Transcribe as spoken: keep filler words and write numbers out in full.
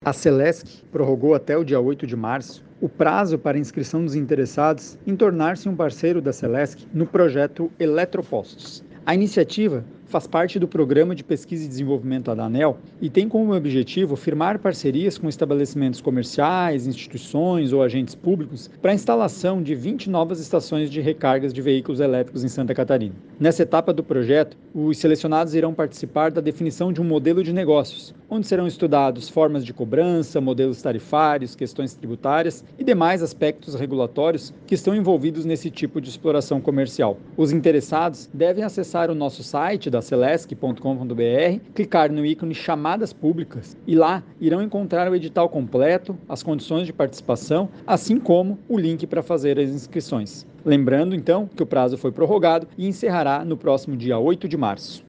A Celesc prorrogou até o dia oito de março o prazo para inscrição dos interessados em tornar-se um parceiro da Celesc no projeto Eletropostos. A iniciativa faz parte do Programa de Pesquisa e Desenvolvimento da ANEEL e tem como objetivo firmar parcerias com estabelecimentos comerciais, instituições ou agentes públicos para a instalação de vinte novas estações de recargas de veículos elétricos em Santa Catarina. Nessa etapa do projeto, os selecionados irão participar da definição de um modelo de negócios, onde serão estudados formas de cobrança, modelos tarifários, questões tributárias e demais aspectos regulatórios que estão envolvidos nesse tipo de exploração comercial. Os interessados devem acessar o nosso site da celesc ponto com ponto br, clicar no ícone Chamadas Públicas e lá irão encontrar o edital completo, as condições de participação, assim como o link para fazer as inscrições. Lembrando, então, que o prazo foi prorrogado e encerrará no próximo dia oito de março.